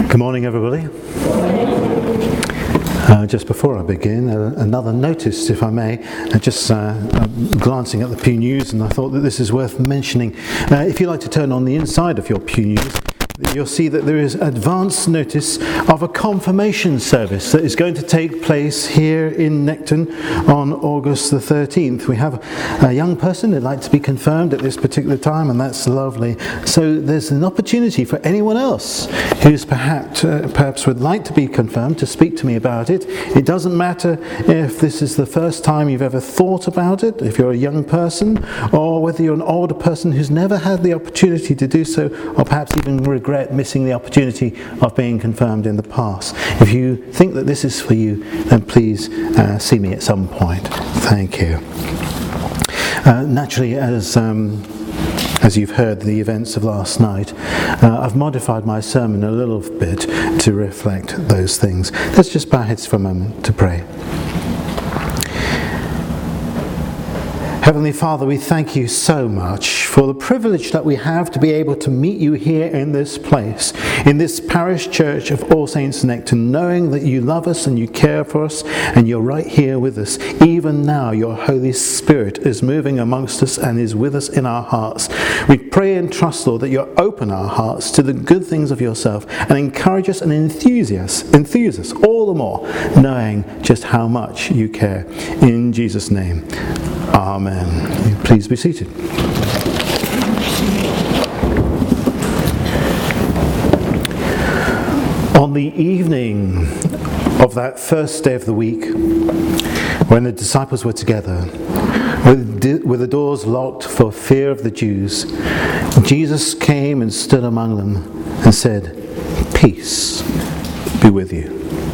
Good morning, everybody. Just before I begin, another notice, if I may. Just glancing at the Pew News, and I thought that this is worth mentioning. If you like to turn on the inside of your Pew News, you'll see that there is advance notice of a confirmation service that is going to take place here in Necton on August the 13th. We have a young person who'd like to be confirmed at this particular time, and that's lovely. So there's an opportunity for anyone else who's perhaps would like to be confirmed to speak to me about it. It doesn't matter if this is the first time you've ever thought about it, if you're a young person, or whether you're an older person who's never had the opportunity to do so, or perhaps even regret missing the opportunity of being confirmed in the past. If you think that this is for you, then please see me at some point. Thank you. Naturally, as you've heard the events of last night, I've modified my sermon a little bit to reflect those things. Let's just bow our heads for a moment to pray. Heavenly Father, we thank you so much for the privilege that we have to be able to meet you here in this place, in this parish church of All Saints Necton, knowing that you love us and you care for us and you're right here with us. Even now, your Holy Spirit is moving amongst us and is with us in our hearts. We pray and trust, Lord, that you'll open our hearts to the good things of yourself and encourage us and enthuse us all the more, knowing just how much you care. In Jesus' name. Amen. Please be seated. On the evening of that first day of the week, when the disciples were together, with the doors locked for fear of the Jews, Jesus came and stood among them and said, "Peace be with you."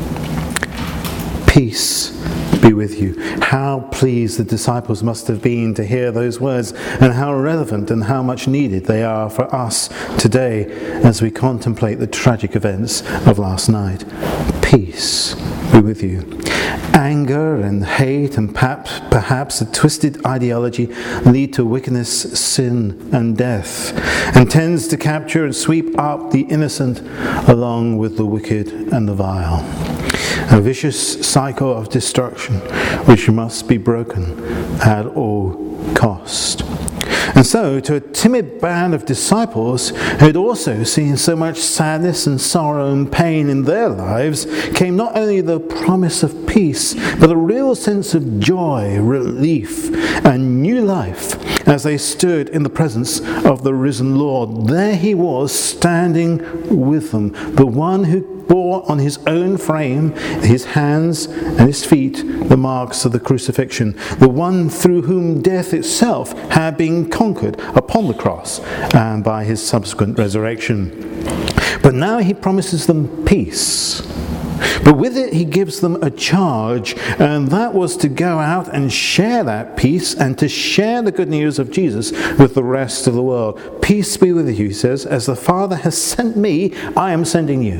Peace be with you. How pleased the disciples must have been to hear those words, and how relevant and how much needed they are for us today as we contemplate the tragic events of last night. Peace be with you. Anger and hate and perhaps a twisted ideology lead to wickedness, sin and death, and tends to capture and sweep up the innocent along with the wicked and the vile. A vicious cycle of destruction which must be broken at all cost. And so, to a timid band of disciples who had also seen so much sadness and sorrow and pain in their lives, came not only the promise of peace, but a real sense of joy, relief, and new life as they stood in the presence of the risen Lord. There he was, standing with them, the one who bore on his own frame, his hands and his feet, the marks of the crucifixion, the one through whom death itself had been conquered upon the cross and by his subsequent resurrection. But now he promises them peace. But with it he gives them a charge, and that was to go out and share that peace and to share the good news of Jesus with the rest of the world. Peace be with you, he says, as the Father has sent me, I am sending you.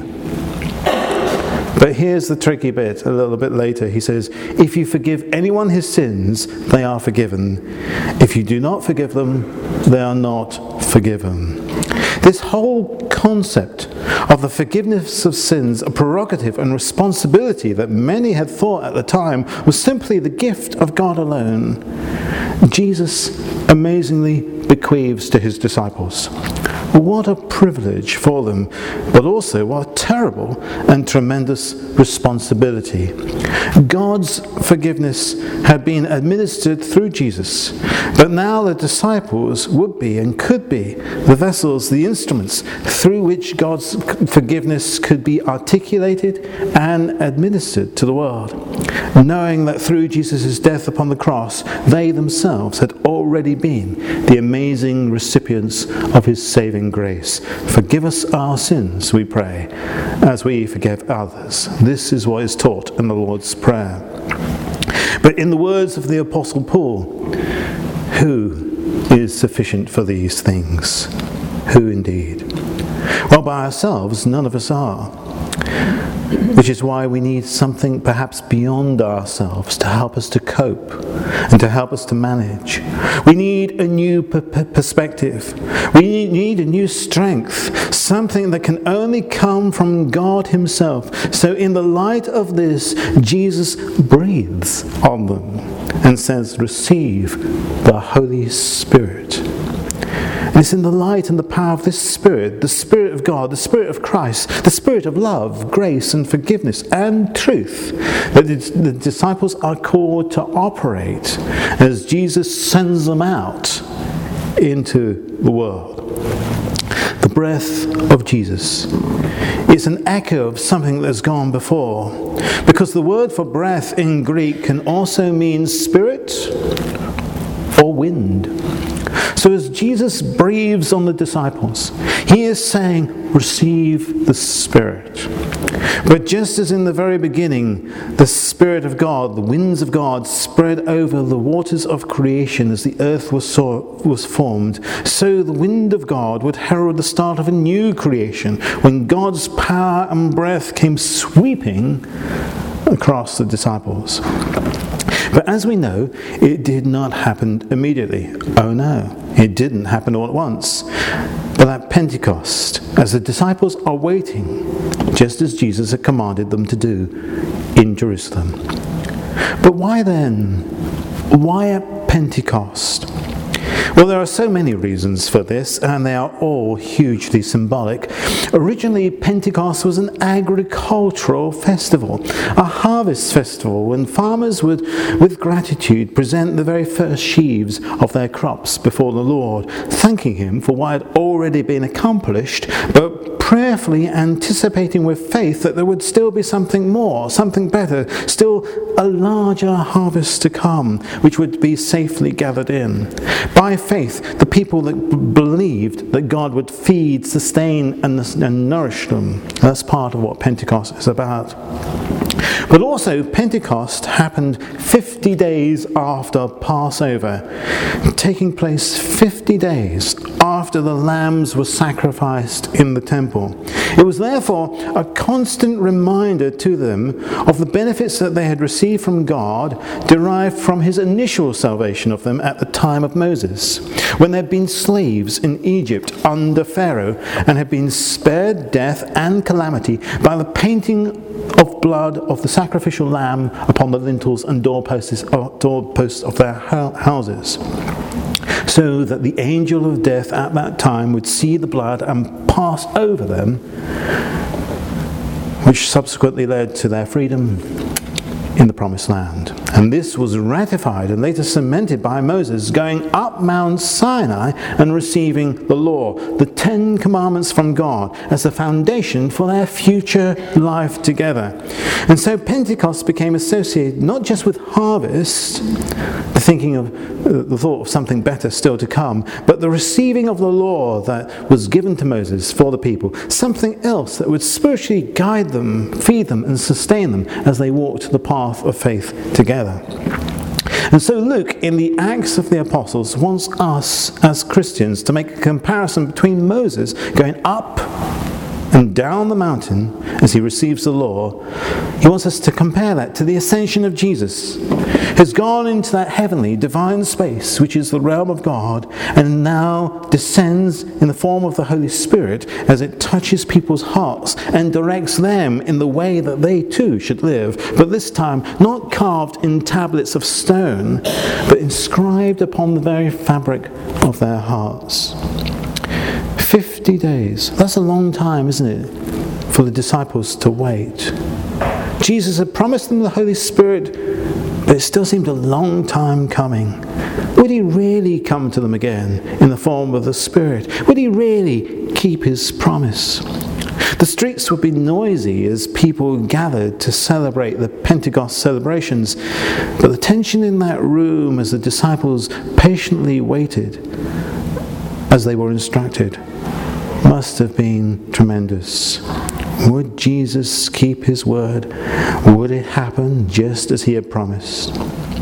But here's the tricky bit, a little bit later. He says, if you forgive anyone his sins, they are forgiven. If you do not forgive them, they are not forgiven. This whole concept of the forgiveness of sins, a prerogative and responsibility that many had thought at the time was simply the gift of God alone, Jesus amazingly bequeaths to his disciples. What a privilege for them, but also what a terrible and tremendous responsibility. God's forgiveness had been administered through Jesus, but now the disciples would be and could be the vessels, the instruments through which God's forgiveness could be articulated and administered to the world, knowing that through Jesus' death upon the cross, they themselves had already been the amazing recipients of his saving grace. Forgive us our sins, we pray, as we forgive others. This is what is taught in the Lord's Prayer. But in the words of the Apostle Paul, who is sufficient for these things? Who indeed? Well, by ourselves, none of us are. which is why we need something perhaps beyond ourselves to help us to cope and to help us to manage. We need a new perspective. We need a new strength, something that can only come from God himself. So in the light of this, Jesus breathes on them and says, "Receive the Holy Spirit." And it's in the light and the power of this Spirit, the Spirit of God, the Spirit of Christ, the Spirit of love, grace and forgiveness and truth, that the disciples are called to operate as Jesus sends them out into the world. The breath of Jesus is an echo of something that's gone before, because the word for breath in Greek can also mean spirit or wind. So as Jesus breathes on the disciples, he is saying, "Receive the Spirit." But just as in the very beginning, the Spirit of God, the winds of God, spread over the waters of creation as the earth was formed, so the wind of God would herald the start of a new creation when God's power and breath came sweeping across the disciples. But as we know, it did not happen immediately. Oh no, it didn't happen all at once. But at Pentecost, as the disciples are waiting, just as Jesus had commanded them to do in Jerusalem. But why then? Why at Pentecost? Well, there are so many reasons for this, and they are all hugely symbolic. Originally, Pentecost was an agricultural festival, a harvest festival, when farmers would, with gratitude, present the very first sheaves of their crops before the Lord, thanking him for what had already been accomplished, but prayerfully anticipating with faith that there would still be something more, something better, still a larger harvest to come, which would be safely gathered in. By faith, the people that believed that God would feed, sustain, and nourish them. That's part of what Pentecost is about. But also, Pentecost happened 50 days after Passover, taking place 50 days after the lambs were sacrificed in the temple. It was therefore a constant reminder to them of the benefits that they had received from God, derived from his initial salvation of them at the time of Moses, when they had been slaves in Egypt under Pharaoh and had been spared death and calamity by the painting of blood of the sacrificial lamb upon the lintels and doorposts of their houses, so that the angel of death at that time would see the blood and pass over them, which subsequently led to their freedom in the promised land. And this was ratified and later cemented by Moses going up Mount Sinai and receiving the law, the 10 commandments from God, as the foundation for their future life together. And so Pentecost became associated not just with harvest, the thought of something better still to come, but the receiving of the law that was given to Moses for the people, something else that would spiritually guide them, feed them and sustain them as they walked the path of faith together. And so Luke, in the Acts of the Apostles, wants us as Christians to make a comparison between Moses going up and down the mountain as he receives the law. He wants us to compare that to the ascension of Jesus, who's gone into that heavenly, divine space, which is the realm of God, and now descends in the form of the Holy Spirit as it touches people's hearts and directs them in the way that they too should live, but this time not carved in tablets of stone, but inscribed upon the very fabric of their hearts. 50 days. That's a long time, isn't it, for the disciples to wait. Jesus had promised them the Holy Spirit, but it still seemed a long time coming. Would he really come to them again in the form of the Spirit? Would he really keep his promise? The streets would be noisy as people gathered to celebrate the Pentecost celebrations, but the tension in that room as the disciples patiently waited as they were instructed must have been tremendous. Would Jesus keep his word? Would it happen just as he had promised?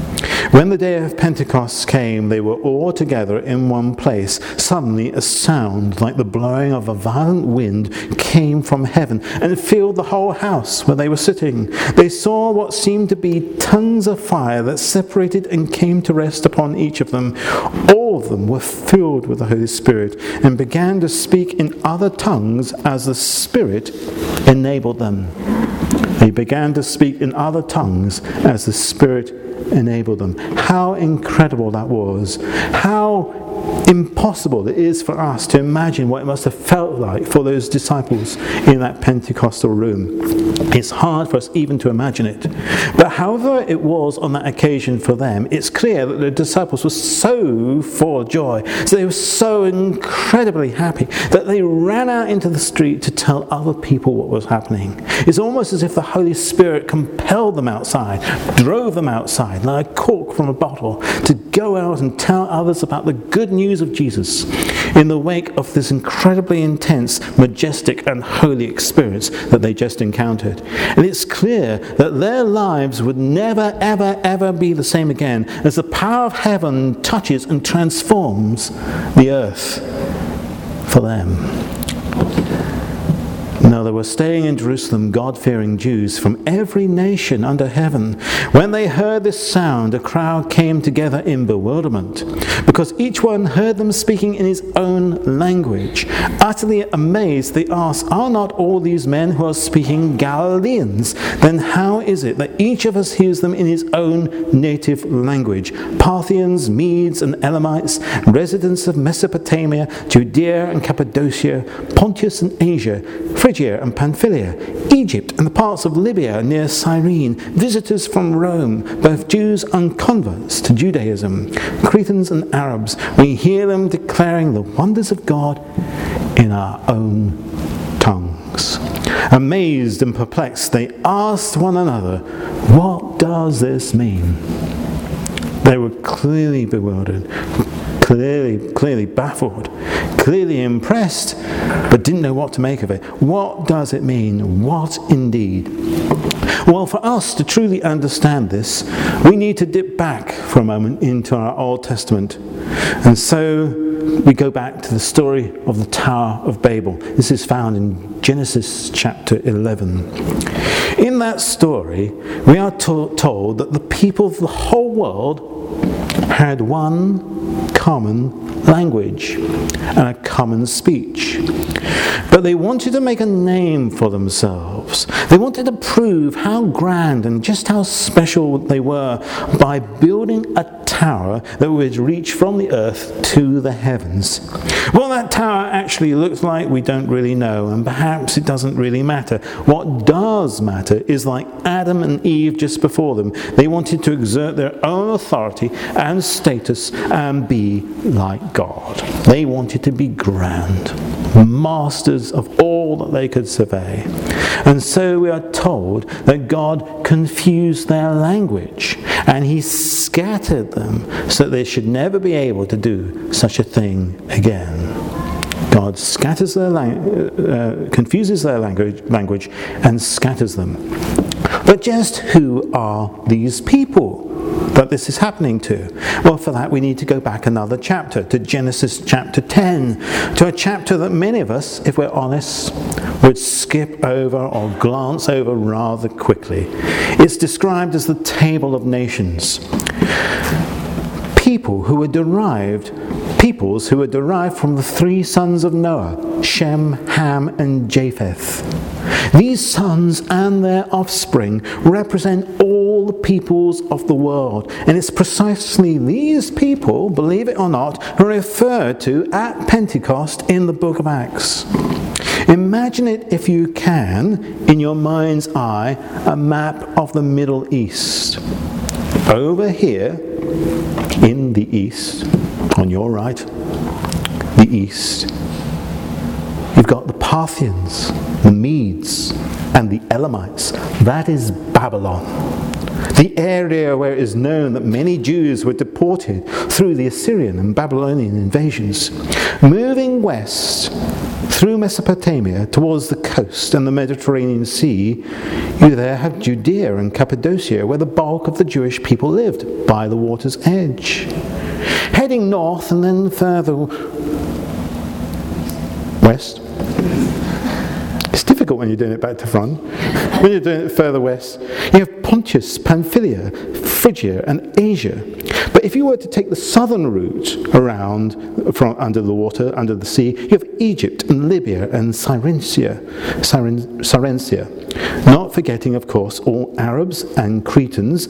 When the day of Pentecost came, they were all together in one place. Suddenly a sound like the blowing of a violent wind came from heaven and filled the whole house where they were sitting. They saw what seemed to be tongues of fire that separated and came to rest upon each of them. All of them were filled with the Holy Spirit and began to speak in other tongues as the Spirit enabled them. They began to speak in other tongues as the Spirit enabled them. How incredible that was. How impossible it is for us to imagine what it must have felt like for those disciples in that Pentecostal room. It's hard for us even to imagine it. But however it was on that occasion for them, it's clear that the disciples were so full of joy, so they were so incredibly happy that they ran out into the street to tell other people what was happening. It's almost as if the Holy Spirit compelled them outside, drove them outside like a cork from a bottle, to go out and tell others about the good news of Jesus in the wake of this incredibly intense, majestic and holy experience that they just encountered. And it's clear that their lives would never, ever, ever be the same again as the power of heaven touches and transforms the earth for them. Now they were staying in Jerusalem, God-fearing Jews from every nation under heaven. When they heard this sound, a crowd came together in bewilderment, because each one heard them speaking in his own language. Utterly amazed, they asked, "Are not all these men who are speaking Galileans? Then how is it that each of us hears them in his own native language? Parthians, Medes and Elamites, residents of Mesopotamia, Judea and Cappadocia, Pontus and Asia, Phrygia and Pamphylia, Egypt and the parts of Libya near Cyrene, visitors from Rome, both Jews and converts to Judaism, Cretans and Arabs. We hear them declaring the wonders of God in our own tongues." Amazed and perplexed, they asked one another, "What does this mean?" They were clearly bewildered, clearly baffled, clearly impressed, but didn't know what to make of it. What does it mean? What indeed? Well, for us to truly understand this, we need to dip back for a moment into our Old Testament. And so we go back to the story of the Tower of Babel. This is found in Genesis chapter 11. In that story, we are told that the people of the whole world had one common language and a common speech. But they wanted to make a name for themselves. They wanted to prove how grand and just how special they were by building a tower that would reach from the earth to the heavens. What that tower actually looks like, we don't really know, and perhaps it doesn't really matter. What does matter is, like Adam and Eve just before them, they wanted to exert their own authority and status and be like God. They wanted to be grand, masters of all that they could survey. And so we are told that God confused their language and he scattered them so that they should never be able to do such a thing again. God scatters their confuses their language and scatters them. But just who are these people that this is happening to? Well, for that we need to go back another chapter, to Genesis chapter 10, to a chapter that many of us, if we're honest, would skip over or glance over rather quickly. It's described as the Table of Nations. Peoples who were derived from the three sons of Noah, Shem, Ham, and Japheth. These sons and their offspring represent all the peoples of the world. And it's precisely these people, believe it or not, who are referred to at Pentecost in the book of Acts. Imagine it, if you can, in your mind's eye, a map of the Middle East. Over here, in the east, on your right, the east, you've got the Parthians, the Medes, and the Elamites. That is Babylon. The area where it is known that many Jews were deported through the Assyrian and Babylonian invasions. Moving west, through Mesopotamia towards the coast and the Mediterranean Sea, you there have Judea and Cappadocia, where the bulk of the Jewish people lived, by the water's edge. Heading north and then further west. It's difficult when you're doing it back to front. When you're doing it further west, you have Pontus, Pamphylia, Phrygia and Asia. But if you were to take the southern route around from under the water, under the sea, you have Egypt and Libya and Cyrensia. Not forgetting, of course, all Arabs and Cretans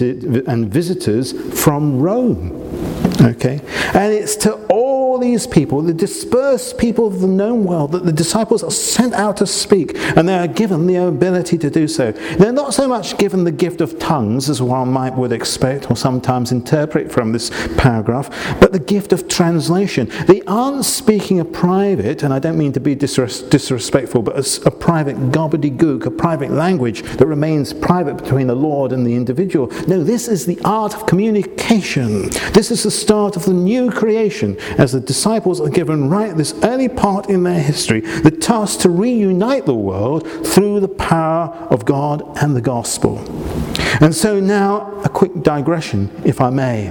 and visitors from Rome. Okay? And it's to all these people, the dispersed people of the known world, that the disciples are sent out to speak, and they are given the ability to do so. They're not so much given the gift of tongues, as one would expect or sometimes interpret from this paragraph, but the gift of translation. They aren't speaking a private, and I don't mean to be disrespectful, but a private gobbledygook, a private language that remains private between the Lord and the individual. No, this is the art of communication. This is the start of the new creation, as the disciples are given right at this early part in their history the task to reunite the world through the power of God and the gospel. And so now a quick digression, if I may.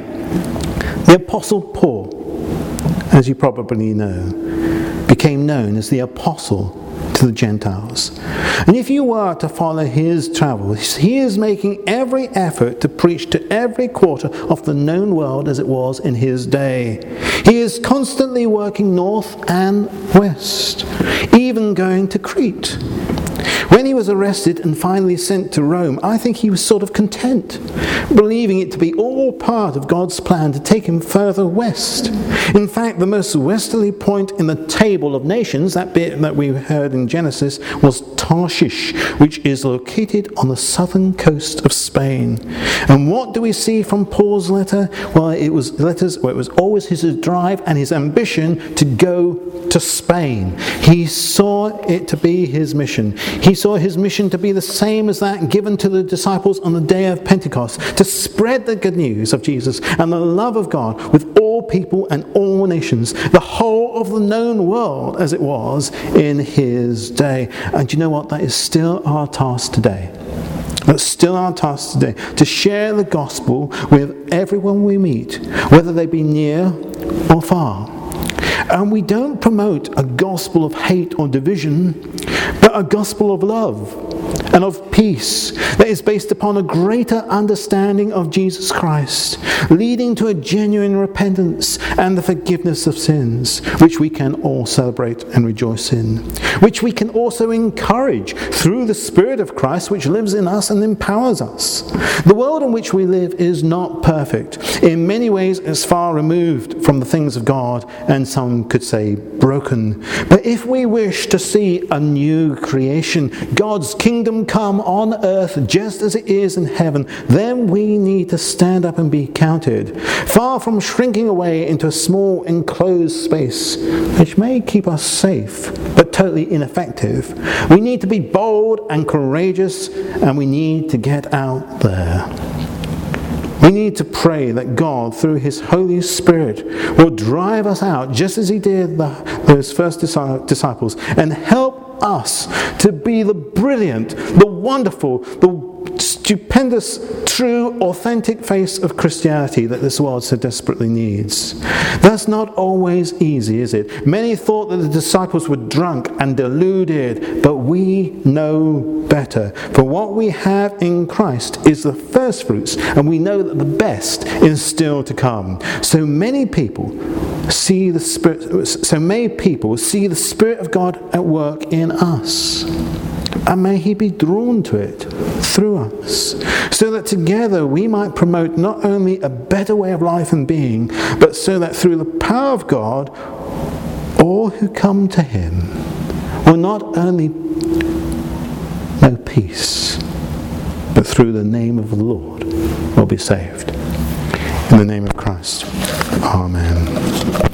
The Apostle Paul, as you probably know, became known as the Apostle to the Gentiles. And if you were to follow his travels, he is making every effort to preach to every quarter of the known world as it was in his day. He is constantly working north and west, even going to Crete. When he was arrested and finally sent to Rome, I think he was sort of content, believing it to be all part of God's plan to take him further west. In fact, the most westerly point in the table of nations, that bit that we heard in Genesis, was Tarshish, which is located on the southern coast of Spain. And what do we see from Paul's letter? Well, it was always his drive and his ambition to go to Spain. He saw it to be his mission. He saw his mission to be the same as that given to the disciples on the day of Pentecost, to spread the good news of Jesus and the love of God with all people and all nations, the whole of the known world as it was in his day. And you know what? That is still our task today. That's still our task today, to share the gospel with everyone we meet, whether they be near or far. And we don't promote a gospel of hate or division, but a gospel of love and of peace that is based upon a greater understanding of Jesus Christ, leading to a genuine repentance and the forgiveness of sins, which we can all celebrate and rejoice in, which we can also encourage through the Spirit of Christ which lives in us and empowers us. The world in which we live is not perfect. In many ways it's far removed from the things of God, and some could say broken. But if we wish to see a new creation, God's kingdom come on earth just as it is in heaven, then we need to stand up and be counted. Far from shrinking away into a small enclosed space, which may keep us safe, but totally ineffective, we need to be bold and courageous, and we need to get out there. We need to pray that God, through His Holy Spirit, will drive us out, just as He did those first disciples, and help us to be the brilliant, the wonderful, the stupendous, true, authentic face of Christianity that this world so desperately needs. That's not always easy, is it? Many thought that the disciples were drunk and deluded, but we know better. For what we have in Christ is the first fruits, and we know that the best is still to come. So many people see the Spirit of God at work in us. And may He be drawn to it through us, so that together we might promote not only a better way of life and being, but so that through the power of God, all who come to Him will not only know peace, but through the name of the Lord will be saved. In the name of Christ. Amen.